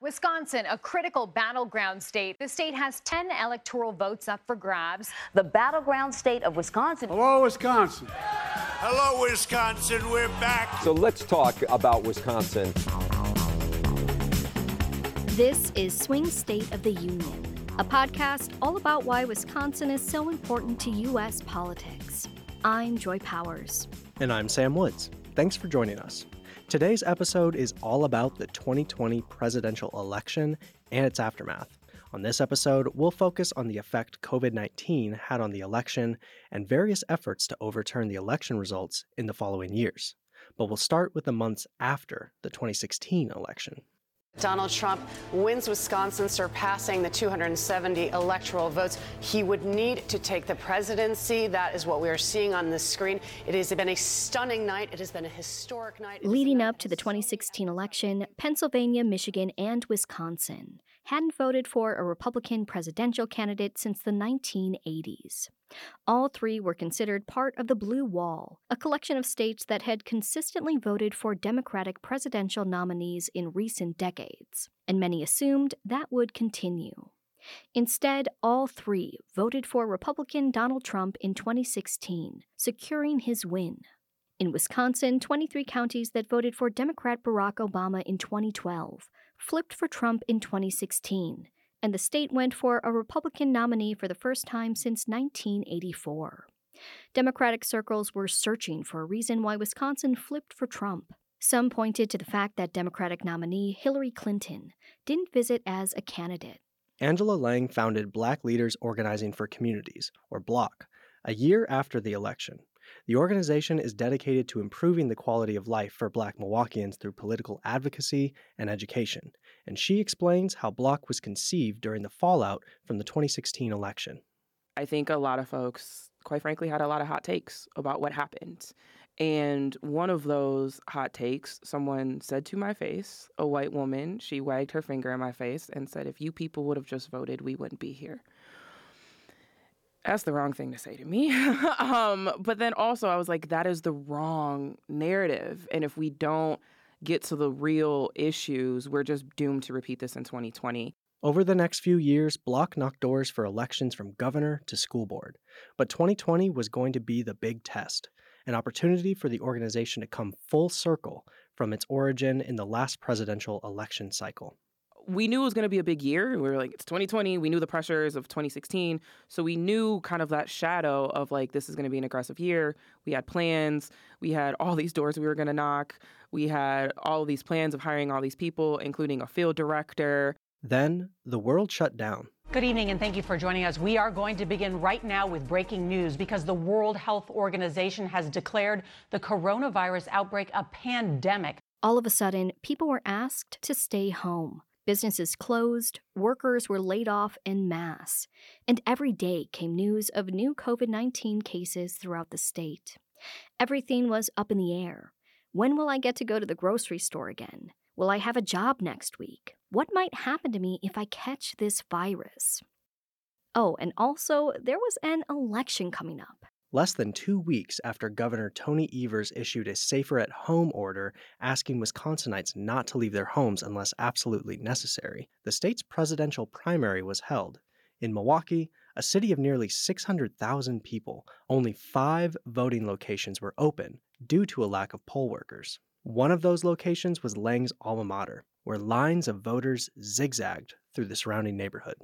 Wisconsin, a critical battleground state. The state has 10 electoral votes up for grabs. The battleground state of Wisconsin. Hello, Wisconsin. Hello, Wisconsin. We're back. So let's talk about Wisconsin. This is Swing State of the Union, a podcast all about why Wisconsin is so important to U.S. politics. I'm Joy Powers. And I'm Sam Woods. Thanks for joining us. Today's episode is all about the 2020 presidential election and its aftermath. On this episode, we'll focus on the effect COVID-19 had on the election and various efforts to overturn the election results in the following years. But we'll start with the months after the 2016 election. Donald Trump wins Wisconsin, surpassing the 270 electoral votes he would need to take the presidency. That is what we are seeing on the screen. It has been a stunning night. It has been a historic night. Leading up to the 2016 election, Pennsylvania, Michigan, and Wisconsin hadn't voted for a Republican presidential candidate since the 1980s. All three were considered part of the Blue Wall, a collection of states that had consistently voted for Democratic presidential nominees in recent decades, and many assumed that would continue. Instead, all three voted for Republican Donald Trump in 2016, securing his win. In Wisconsin, 23 counties that voted for Democrat Barack Obama in 2012 flipped for Trump in 2016, and the state went for a Republican nominee for the first time since 1984. Democratic circles were searching for a reason why Wisconsin flipped for Trump. Some pointed to the fact that Democratic nominee Hillary Clinton didn't visit as a candidate. Angela Lang founded Black Leaders Organizing for Communities, or BLOC, a year after the election. The organization is dedicated to improving the quality of life for Black Milwaukeeans through political advocacy and education, and she explains how BLOC was conceived during the fallout from the 2016 election. I think a lot of folks, quite frankly, had a lot of hot takes about what happened. And one of those hot takes, someone said to my face, a white woman, she wagged her finger in my face and said, "If you people would have just voted, we wouldn't be here." That's the wrong thing to say to me. But then also I was like, that is the wrong narrative. And if we don't get to the real issues, we're just doomed to repeat this in 2020. Over the next few years, BLOC knocked doors for elections from governor to school board. But 2020 was going to be the big test, an opportunity for the organization to come full circle from its origin in the last presidential election cycle. We knew it was going to be a big year. We were like, it's 2020. We knew the pressures of 2016. So we knew kind of that shadow of like, this is going to be an aggressive year. We had plans. We had all these doors we were going to knock. We had all of these plans of hiring all these people, including a field director. Then the world shut down. Good evening, and thank you for joining us. We are going to begin right now with breaking news because the World Health Organization has declared the coronavirus outbreak a pandemic. All of a sudden, people were asked to stay home. Businesses closed, workers were laid off en masse, and every day came news of new COVID-19 cases throughout the state. Everything was up in the air. When will I get to go to the grocery store again? Will I have a job next week? What might happen to me if I catch this virus? Oh, and also, there was an election coming up. Less than 2 weeks after Governor Tony Evers issued a safer-at-home order asking Wisconsinites not to leave their homes unless absolutely necessary, the state's presidential primary was held. In Milwaukee, a city of nearly 600,000 people, only 5 voting locations were open due to a lack of poll workers. One of those locations was Lang's alma mater, where lines of voters zigzagged through the surrounding neighborhood.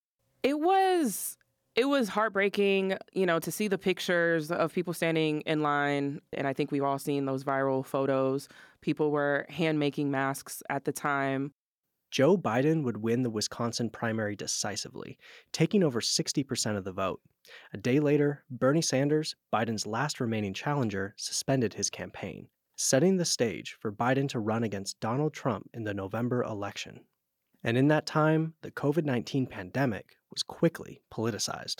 It was heartbreaking, to see the pictures of people standing in line. And I think we've all seen those viral photos. People were hand-making masks at the time. Joe Biden would win the Wisconsin primary decisively, taking over 60% of the vote. A day later, Bernie Sanders, Biden's last remaining challenger, suspended his campaign, setting the stage for Biden to run against Donald Trump in the November election. And in that time, the COVID-19 pandemic was quickly politicized.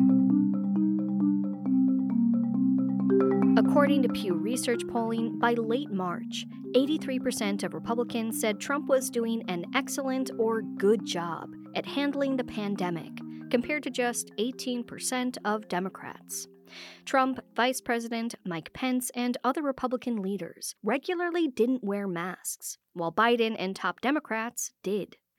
According to Pew Research polling, by late March, 83% of Republicans said Trump was doing an excellent or good job at handling the pandemic, compared to just 18% of Democrats. Trump, Vice President Mike Pence, and other Republican leaders regularly didn't wear masks, while Biden and top Democrats did.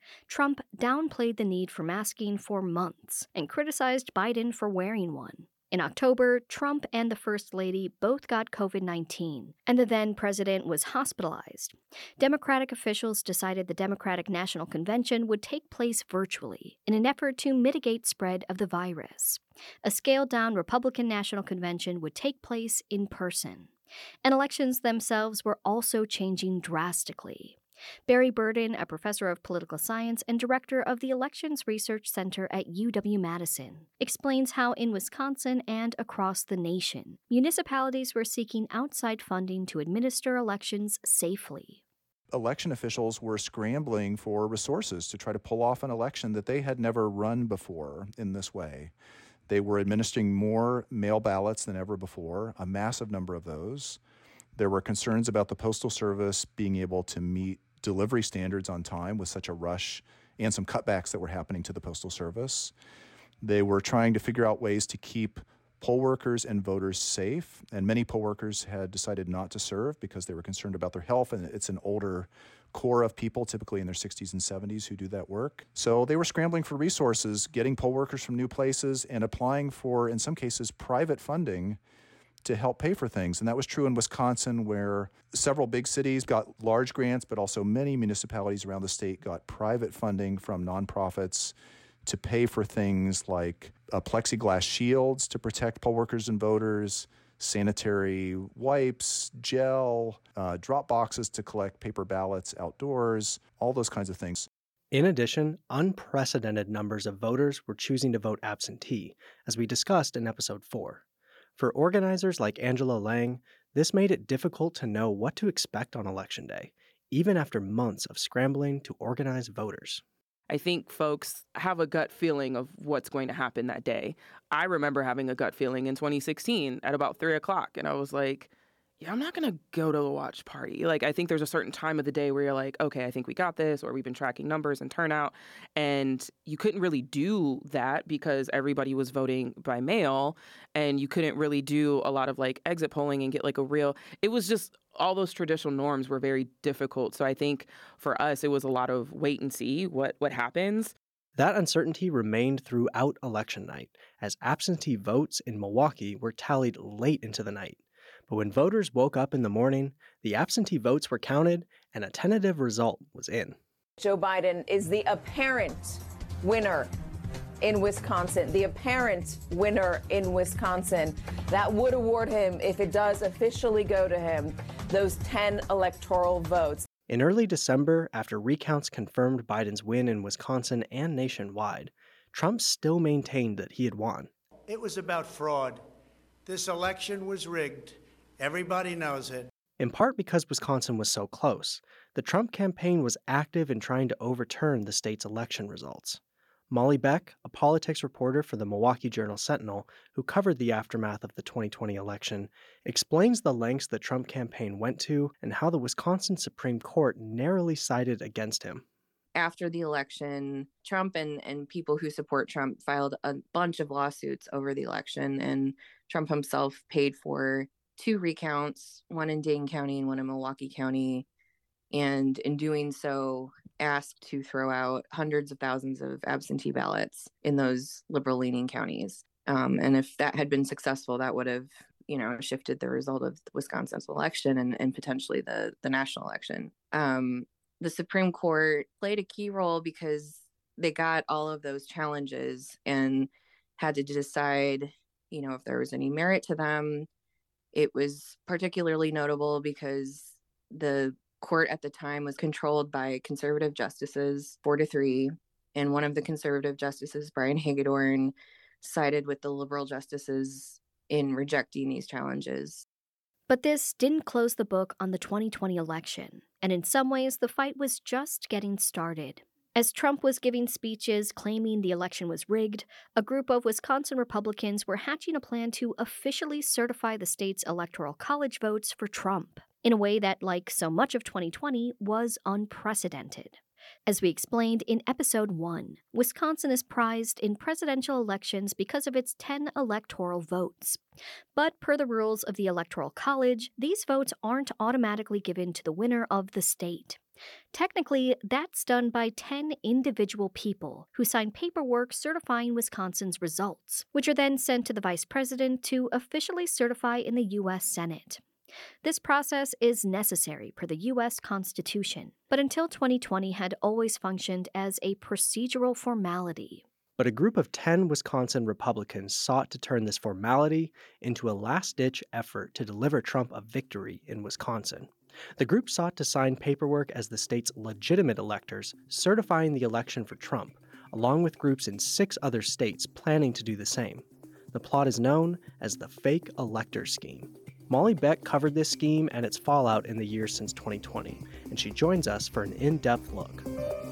Trump downplayed the need for masking for months and criticized Biden for wearing one. In October, Trump and the First Lady both got COVID-19, and the then president was hospitalized. Democratic officials decided the Democratic National Convention would take place virtually in an effort to mitigate spread of the virus. A scaled-down Republican National Convention would take place in person. And elections themselves were also changing drastically. Barry Burden, a professor of political science and director of the Elections Research Center at UW-Madison, explains how in Wisconsin and across the nation, municipalities were seeking outside funding to administer elections safely. Election officials were scrambling for resources to try to pull off an election that they had never run before in this way. They were administering more mail ballots than ever before, a massive number of those. There were concerns about the Postal Service being able to meet delivery standards on time with such a rush and some cutbacks that were happening to the Postal Service. They were trying to figure out ways to keep poll workers and voters safe, and many poll workers had decided not to serve because they were concerned about their health, and it's an older core of people, typically in their 60s and 70s, who do that work. So they were scrambling for resources, getting poll workers from new places, and applying for, in some cases, private funding to help pay for things. And that was true in Wisconsin, where several big cities got large grants, but also many municipalities around the state got private funding from nonprofits to pay for things like plexiglass shields to protect poll workers and voters, sanitary wipes, gel, drop boxes to collect paper ballots outdoors, all those kinds of things. In addition, unprecedented numbers of voters were choosing to vote absentee, as we discussed in episode 4. For organizers like Angela Lang, this made it difficult to know what to expect on Election Day, even after months of scrambling to organize voters. I think folks have a gut feeling of what's going to happen that day. I remember having a gut feeling in 2016 at about 3 o'clock, and I was like, yeah, I'm not going to go to the watch party. Like, I think there's a certain time of the day where you're like, okay, I think we got this, or we've been tracking numbers and turnout. And you couldn't really do that because everybody was voting by mail, and you couldn't really do a lot of like exit polling and get like a real, it was just all those traditional norms were very difficult. So I think for us, it was a lot of wait and see what happens. That uncertainty remained throughout election night, as absentee votes in Milwaukee were tallied late into the night. But when voters woke up in the morning, the absentee votes were counted and a tentative result was in. Joe Biden is the apparent winner in Wisconsin, the apparent winner in Wisconsin. That would award him, if it does officially go to him, those 10 electoral votes. In early December, after recounts confirmed Biden's win in Wisconsin and nationwide, Trump still maintained that he had won. It was about fraud. This election was rigged. Everybody knows it. In part because Wisconsin was so close, the Trump campaign was active in trying to overturn the state's election results. Molly Beck, a politics reporter for the Milwaukee Journal-Sentinel, who covered the aftermath of the 2020 election, explains the lengths the Trump campaign went to and how the Wisconsin Supreme Court narrowly sided against him. After the election, Trump and people who support Trump filed a bunch of lawsuits over the election, and Trump himself paid for 2 recounts, one in Dane County and one in Milwaukee County, and in doing so, asked to throw out hundreds of thousands of absentee ballots in those liberal-leaning counties. And if that had been successful, that would have, shifted the result of Wisconsin's election and potentially the national election. The Supreme Court played a key role because they got all of those challenges and had to decide, if there was any merit to them. It was particularly notable because the court at the time was controlled by conservative justices, 4-3, and one of the conservative justices, Brian Hagedorn, sided with the liberal justices in rejecting these challenges. But this didn't close the book on the 2020 election, and in some ways the fight was just getting started. As Trump was giving speeches claiming the election was rigged, a group of Wisconsin Republicans were hatching a plan to officially certify the state's electoral college votes for Trump, in a way that, like so much of 2020, was unprecedented. As we explained in Episode 1, Wisconsin is prized in presidential elections because of its 10 electoral votes. But per the rules of the Electoral College, these votes aren't automatically given to the winner of the state. Technically, that's done by 10 individual people who sign paperwork certifying Wisconsin's results, which are then sent to the vice president to officially certify in the U.S. Senate. This process is necessary per the U.S. Constitution, but until 2020 had always functioned as a procedural formality. But a group of 10 Wisconsin Republicans sought to turn this formality into a last-ditch effort to deliver Trump a victory in Wisconsin. The group sought to sign paperwork as the state's legitimate electors, certifying the election for Trump, along with groups in 6 other states planning to do the same. The plot is known as the Fake Elector Scheme. Molly Beck covered this scheme and its fallout in the years since 2020, and she joins us for an in-depth look.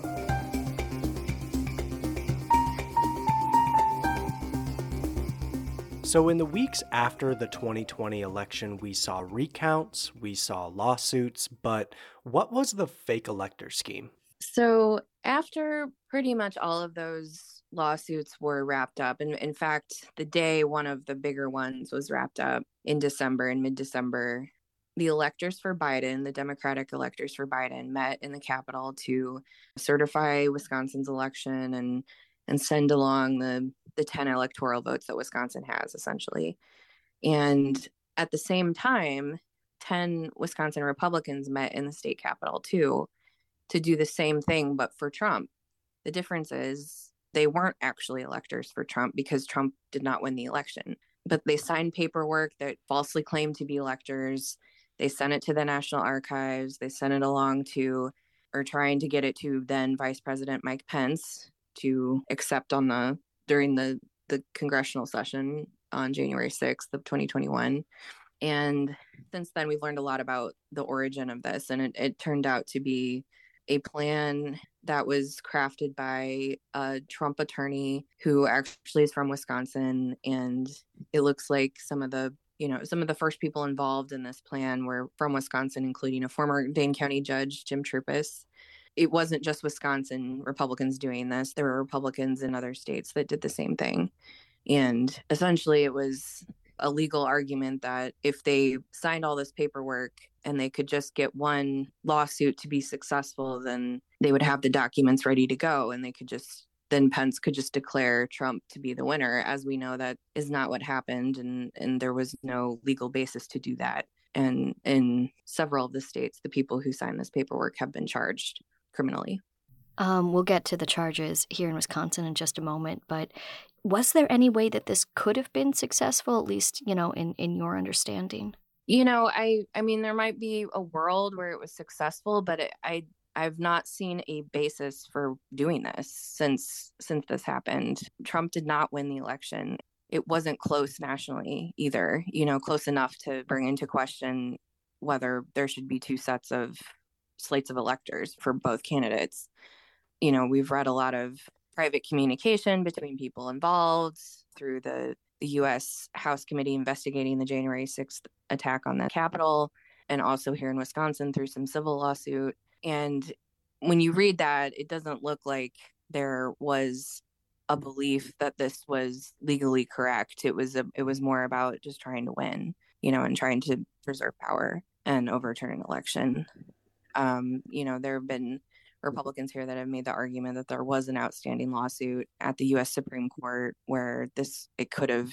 So in the weeks after the 2020 election, we saw recounts, we saw lawsuits, but what was the fake elector scheme? So after pretty much all of those lawsuits were wrapped up, and in fact, the day one of the bigger ones was wrapped up in mid-December, the electors for Biden, the Democratic electors for Biden, met in the Capitol to certify Wisconsin's election and send along the 10 electoral votes that Wisconsin has, essentially. And at the same time, 10 Wisconsin Republicans met in the state capitol, too, to do the same thing, but for Trump. The difference is they weren't actually electors for Trump because Trump did not win the election. But they signed paperwork that falsely claimed to be electors. They sent it to the National Archives. They sent it along to, or trying to get it to then Vice President Mike Pence to accept during the congressional session on January 6th of 2021. And since then, we've learned a lot about the origin of this. And it turned out to be a plan that was crafted by a Trump attorney who actually is from Wisconsin. And it looks like some of the first people involved in this plan were from Wisconsin, including a former Dane County judge, Jim Trupis. It wasn't just Wisconsin Republicans doing this. There were Republicans in other states that did the same thing. And essentially, it was a legal argument that if they signed all this paperwork and they could just get one lawsuit to be successful, then they would have the documents ready to go and then Pence could just declare Trump to be the winner. As we know, that is not what happened, and there was no legal basis to do that. And in several of the states, the people who signed this paperwork have been charged criminally. We'll get to the charges here in Wisconsin in just a moment, but was there any way that this could have been successful, at least, in your understanding? I mean, there might be a world where it was successful, but I've not seen a basis for doing this since this happened. Trump did not win the election. It wasn't close nationally either, close enough to bring into question whether there should be 2 sets of slates of electors for both candidates. We've read a lot of private communication between people involved through the U.S. House Committee investigating the January 6th attack on the Capitol, and also here in Wisconsin through some civil lawsuit. And when you read that, it doesn't look like there was a belief that this was legally correct. It was more about just trying to win, and trying to preserve power and overturn an election. There have been Republicans here that have made the argument that there was an outstanding lawsuit at the U.S. Supreme Court where it could have,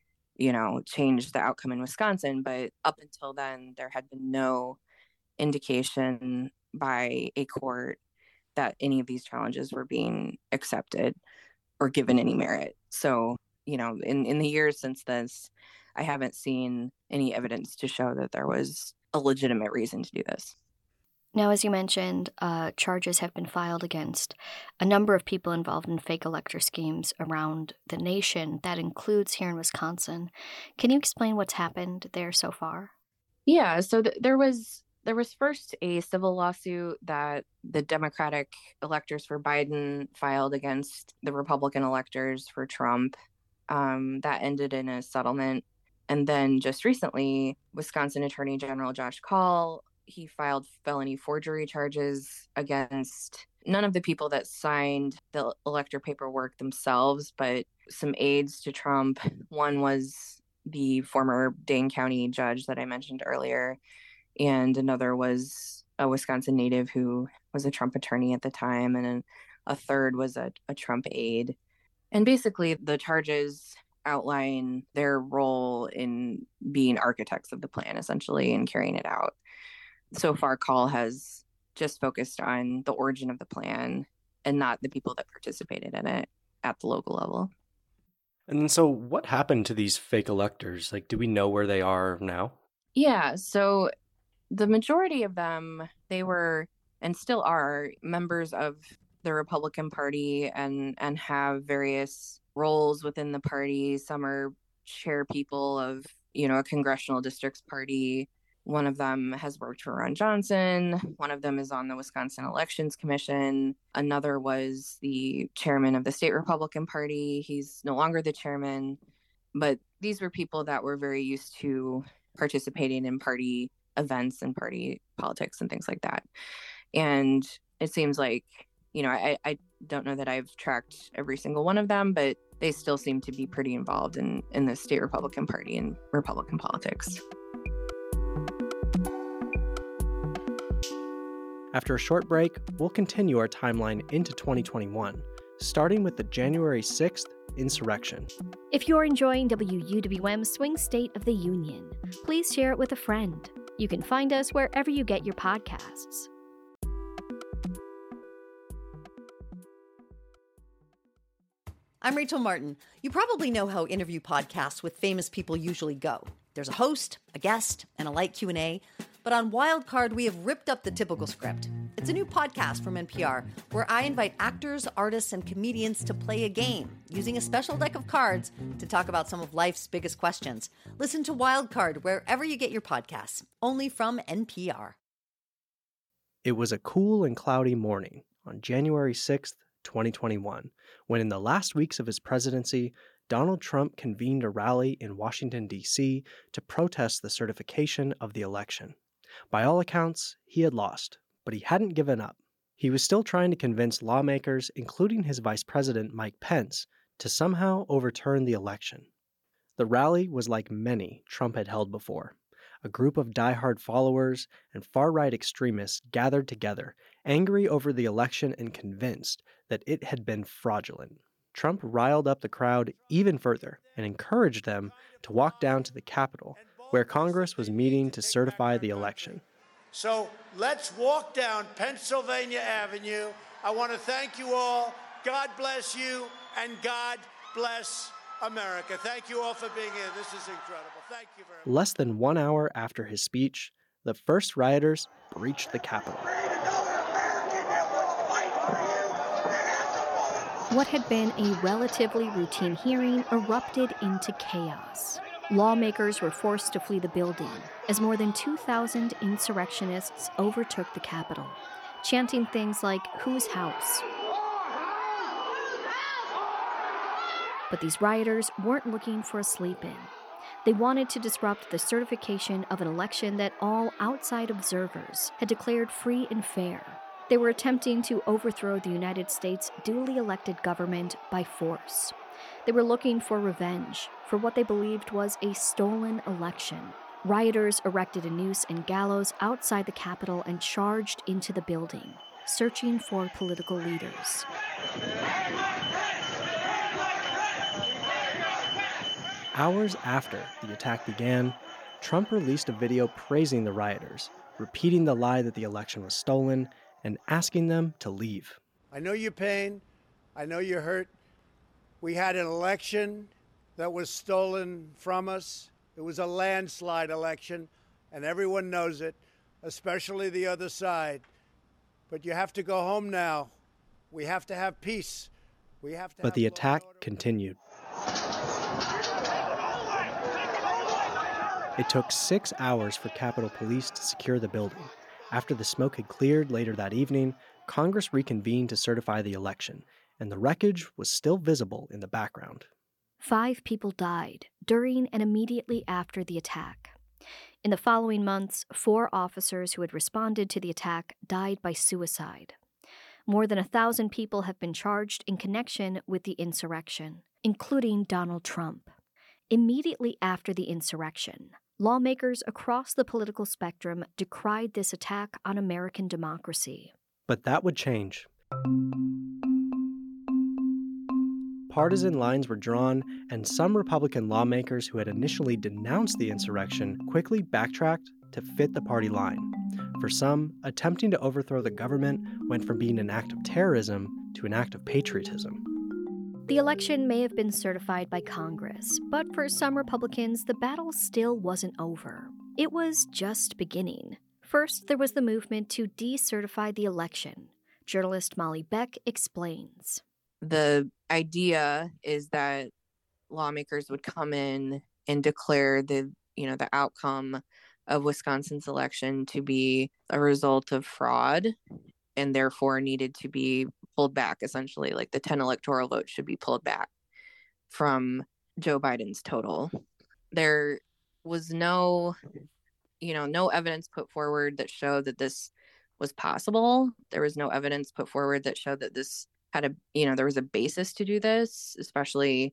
changed the outcome in Wisconsin. But up until then, there had been no indication by a court that any of these challenges were being accepted or given any merit. So, in the years since this, I haven't seen any evidence to show that there was a legitimate reason to do this. Now, as you mentioned, charges have been filed against a number of people involved in fake elector schemes around the nation. That includes here in Wisconsin. Can you explain what's happened there so far? Yeah, so there was first a civil lawsuit that the Democratic electors for Biden filed against the Republican electors for Trump. That ended in a settlement. And then just recently, Wisconsin Attorney General Josh Kaul, he filed felony forgery charges against none of the people that signed the elector paperwork themselves, but some aides to Trump. One was the former Dane County judge that I mentioned earlier, and another was a Wisconsin native who was a Trump attorney at the time, and a third was a Trump aide. And basically, the charges outline their role in being architects of the plan, essentially, and carrying it out. So far, Call has just focused on the origin of the plan and not the people that participated in it at the local level. And so what happened to these fake electors? Like, do we know where they are now? Yeah, so the majority of them, they were and still are members of the Republican Party and have various roles within the party. Some are chair people of, a congressional districts party. One of them has worked for Ron Johnson. One of them is on the Wisconsin Elections Commission. Another was the chairman of the state Republican Party. He's no longer the chairman. But these were people that were very used to participating in party events and party politics and things like that. And it seems like, I don't know that I've tracked every single one of them, but they still seem to be pretty involved in the state Republican Party and Republican politics. After a short break, we'll continue our timeline into 2021, starting with the January 6th insurrection. If you're enjoying WUWM's Swing State of the Union, please share it with a friend. You can find us wherever you get your podcasts. I'm Rachel Martin. You probably know how interview podcasts with famous people usually go. There's a host, a guest, and a light Q&A. But on Wildcard, we have ripped up the typical script. It's a new podcast from NPR where I invite actors, artists, and comedians to play a game using a special deck of cards to talk about some of life's biggest questions. Listen to Wildcard wherever you get your podcasts, only from NPR. It was a cool and cloudy morning on January 6th, 2021, when in the last weeks of his presidency, Donald Trump convened a rally in Washington, D.C. to protest the certification of the election. By all accounts, he had lost, but he hadn't given up. He was still trying to convince lawmakers, including his Vice President Mike Pence, to somehow overturn the election. The rally was like many Trump had held before. A group of diehard followers and far-right extremists gathered together, angry over the election and convinced that it had been fraudulent. Trump riled up the crowd even further and encouraged them to walk down to the Capitol, where Congress was meeting to certify the election. So let's walk down Pennsylvania Avenue. I want to thank you all. God bless you, and God bless America. Thank you all for being here. This is incredible. Thank you very much. Less than 1 hour after his speech, the first rioters breached the Capitol. What had been a relatively routine hearing erupted into chaos. Lawmakers were forced to flee the building as more than 2,000 insurrectionists overtook the Capitol, chanting things like, "Whose house?" But these rioters weren't looking for a sleep-in. They wanted to disrupt the certification of an election that all outside observers had declared free and fair. They were attempting to overthrow the United States' duly elected government by force. They were looking for revenge for what they believed was a stolen election. Rioters erected a noose and gallows outside the Capitol and charged into the building, searching for political leaders. Hours after the attack began, Trump released a video praising the rioters, repeating the lie that the election was stolen, and asking them to leave. I know your pain. I know you're hurt. We had an election that was stolen from us. It was a landslide election, and everyone knows it, especially the other side. But you have to go home now. We have to have peace. But the attack continued. It took 6 hours for Capitol Police to secure the building. After the smoke had cleared later that evening, Congress reconvened to certify the election, and the wreckage was still visible in the background. 5 people died during and immediately after the attack. In the following months, 4 officers who had responded to the attack died by suicide. More than 1,000 people have been charged in connection with the insurrection, including Donald Trump. Immediately after the insurrection, lawmakers across the political spectrum decried this attack on American democracy. But that would change. Partisan lines were drawn, and some Republican lawmakers who had initially denounced the insurrection quickly backtracked to fit the party line. For some, attempting to overthrow the government went from being an act of terrorism to an act of patriotism. The election may have been certified by Congress, but for some Republicans, the battle still wasn't over. It was just beginning. First, there was the movement to decertify the election. Journalist Molly Beck explains. The idea is that lawmakers would come in and declare the outcome of Wisconsin's election to be a result of fraud and therefore needed to be pulled back, essentially. Like the 10 electoral votes should be pulled back from Joe Biden's total. There was no evidence put forward that showed that this was possible. There was no evidence put forward that showed that this had there was a basis to do this, especially,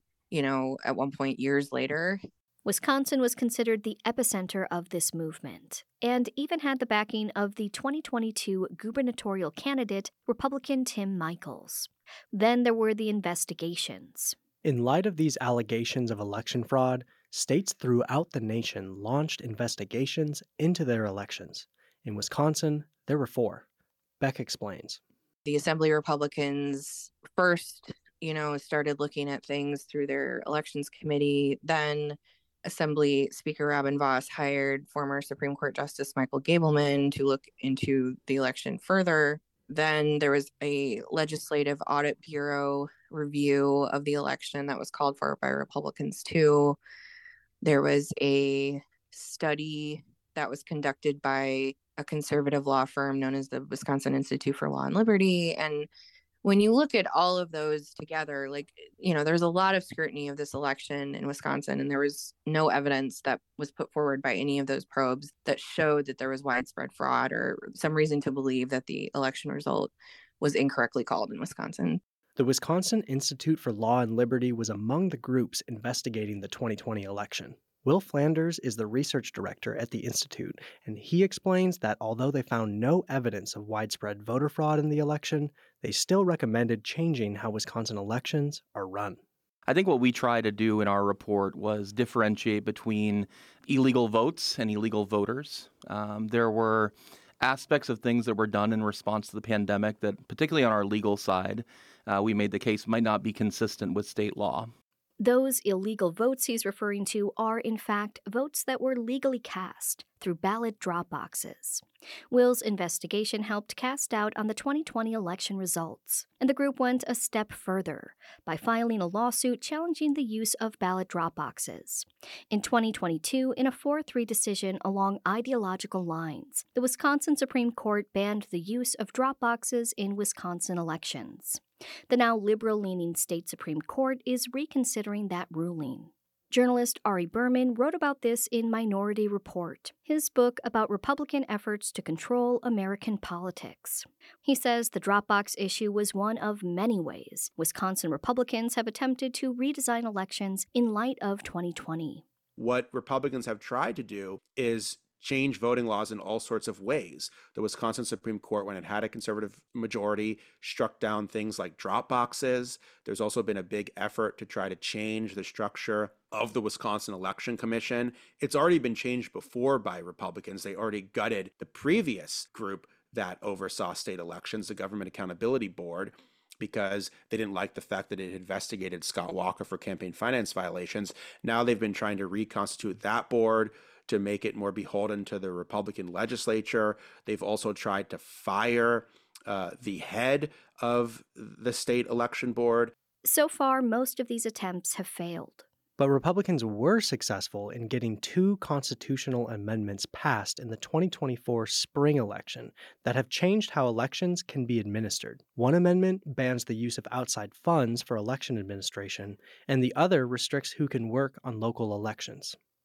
at one point years later. Wisconsin was considered the epicenter of this movement, and even had the backing of the 2022 gubernatorial candidate, Republican Tim Michels. Then there were the investigations. In light of these allegations of election fraud, states throughout the nation launched investigations into their elections. In Wisconsin, there were 4. Beck explains. The Assembly Republicans first, started looking at things through their elections committee. Then Assembly Speaker Robin Vos hired former Supreme Court Justice Michael Gableman to look into the election further. Then there was a Legislative Audit Bureau review of the election that was called for by Republicans too. There was a study that was conducted by a conservative law firm known as the Wisconsin Institute for Law and Liberty. And when you look at all of those together, there's a lot of scrutiny of this election in Wisconsin, and there was no evidence that was put forward by any of those probes that showed that there was widespread fraud or some reason to believe that the election result was incorrectly called in Wisconsin. The Wisconsin Institute for Law and Liberty was among the groups investigating the 2020 election. Will Flanders is the research director at the Institute, and he explains that although they found no evidence of widespread voter fraud in the election, they still recommended changing how Wisconsin elections are run. I think what we try to do in our report was differentiate between illegal votes and illegal voters. There were aspects of things that were done in response to the pandemic that, particularly on our legal side, we made the case might not be consistent with state law. Those illegal votes he's referring to are, in fact, votes that were legally cast through ballot drop boxes. Will's investigation helped cast doubt on the 2020 election results, and the group went a step further by filing a lawsuit challenging the use of ballot drop boxes. In 2022, in a 4-3 decision along ideological lines, the Wisconsin Supreme Court banned the use of drop boxes in Wisconsin elections. The now liberal-leaning state Supreme Court is reconsidering that ruling. Journalist Ari Berman wrote about this in Minority Report, his book about Republican efforts to control American politics. He says the Dropbox issue was one of many ways Wisconsin Republicans have attempted to redesign elections in light of 2020. What Republicans have tried to do is change voting laws in all sorts of ways. The Wisconsin Supreme Court, when it had a conservative majority, struck down things like drop boxes. There's also been a big effort to try to change the structure of the Wisconsin Election Commission. It's already been changed before by Republicans. They already gutted the previous group that oversaw state elections, the Government Accountability Board, because they didn't like the fact that it investigated Scott Walker for campaign finance violations. Now they've been trying to reconstitute that board to make it more beholden to the Republican legislature. They've also tried to fire the head of the state election board. So far, most of these attempts have failed. But Republicans were successful in getting 2 constitutional amendments passed in the 2024 spring election that have changed how elections can be administered. One amendment bans the use of outside funds for election administration, and the other restricts who can work on local elections.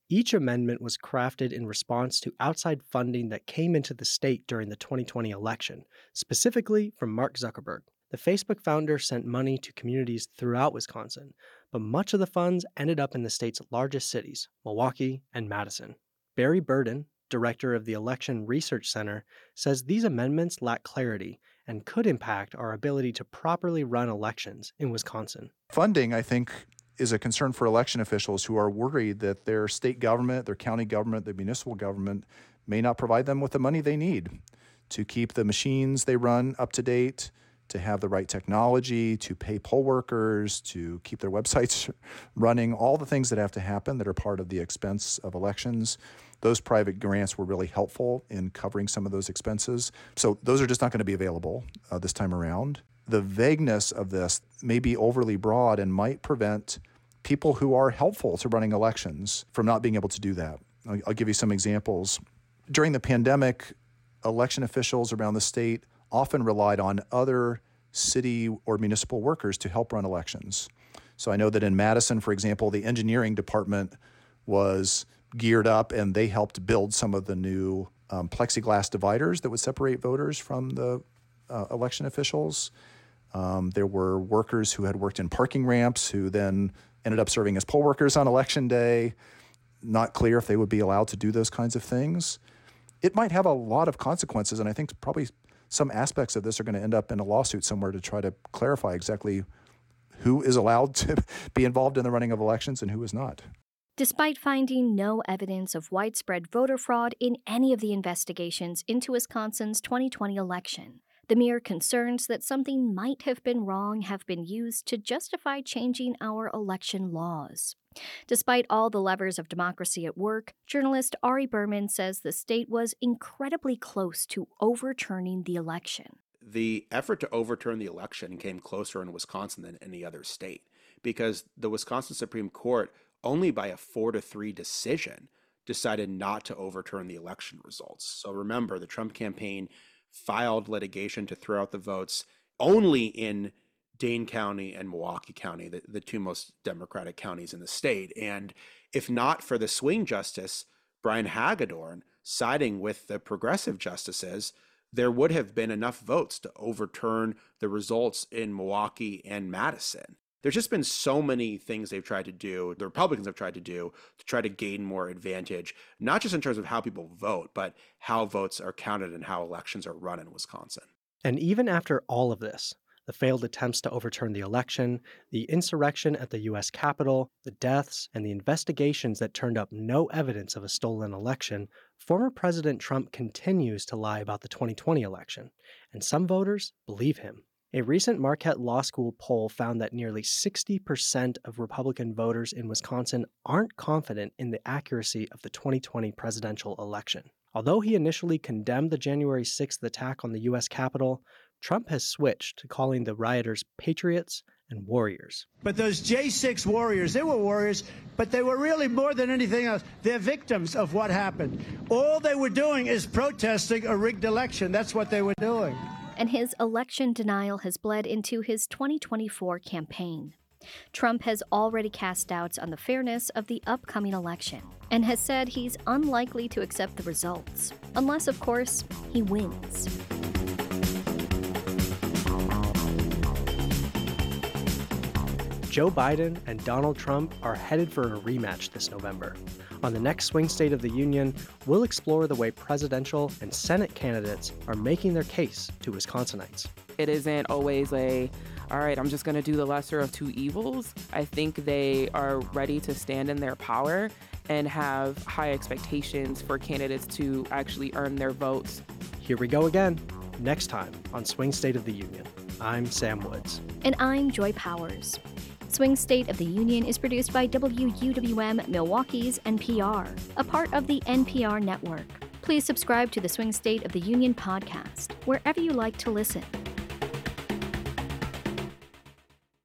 Each amendment was crafted in response to outside funding that came into the state during the 2020 election, specifically from Mark Zuckerberg. The Facebook founder sent money to communities throughout Wisconsin, but much of the funds ended up in the state's largest cities, Milwaukee and Madison. Barry Burden, director of the Election Research Center, says these amendments lack clarity and could impact our ability to properly run elections in Wisconsin. Funding, I think, is a concern for election officials who are worried that their state government, their county government, their municipal government may not provide them with the money they need to keep the machines they run up to date, to have the right technology, to pay poll workers, to keep their websites running, all the things that have to happen that are part of the expense of elections. Those private grants were really helpful in covering some of those expenses. So those are just not going to be available this time around. The vagueness of this may be overly broad and might prevent people who are helpful to running elections from not being able to do that. I'll give you some examples. During the pandemic, election officials around the state often relied on other city or municipal workers to help run elections. So I know that in Madison, for example, the engineering department was geared up and they helped build some of the new plexiglass dividers that would separate voters from the election officials. There were workers who had worked in parking ramps who then ended up serving as poll workers on election day. Not clear if they would be allowed to do those kinds of things. It might have a lot of consequences, and I think probably some aspects of this are going to end up in a lawsuit somewhere to try to clarify exactly who is allowed to be involved in the running of elections and who is not. Despite finding no evidence of widespread voter fraud in any of the investigations into Wisconsin's 2020 election, the mere concerns that something might have been wrong have been used to justify changing our election laws. Despite all the levers of democracy at work, journalist Ari Berman says the state was incredibly close to overturning the election. The effort to overturn the election came closer in Wisconsin than any other state because the Wisconsin Supreme Court, only by a 4-3 decision, decided not to overturn the election results. So remember, the Trump campaign filed litigation to throw out the votes only in Dane County and Milwaukee County, the two most Democratic counties in the state. And if not for the swing justice, Brian Hagedorn, siding with the progressive justices, there would have been enough votes to overturn the results in Milwaukee and Madison. There's just been so many things they've tried to do, the Republicans have tried to do, to try to gain more advantage, not just in terms of how people vote, but how votes are counted and how elections are run in Wisconsin. And even after all of this, the failed attempts to overturn the election, the insurrection at the U.S. Capitol, the deaths, and the investigations that turned up no evidence of a stolen election, former President Trump continues to lie about the 2020 election, and some voters believe him. A recent Marquette Law School poll found that nearly 60% of Republican voters in Wisconsin aren't confident in the accuracy of the 2020 presidential election. Although he initially condemned the January 6th attack on the U.S. Capitol, Trump has switched to calling the rioters patriots and warriors. But those J6 warriors, they were warriors, but they were really more than anything else. They're victims of what happened. All they were doing is protesting a rigged election. That's what they were doing. And his election denial has bled into his 2024 campaign. Trump has already cast doubts on the fairness of the upcoming election and has said he's unlikely to accept the results, unless, of course, he wins. Joe Biden and Donald Trump are headed for a rematch this November. On the next Swing State of the Union, we'll explore the way presidential and Senate candidates are making their case to Wisconsinites. It isn't always all right, I'm just going to do the lesser of two evils. I think they are ready to stand in their power and have high expectations for candidates to actually earn their votes. Here we go again, next time on Swing State of the Union. I'm Sam Woods. And I'm Joy Powers. Swing State of the Union is produced by WUWM Milwaukee's NPR, a part of the NPR network. Please subscribe to the Swing State of the Union podcast, wherever you like to listen.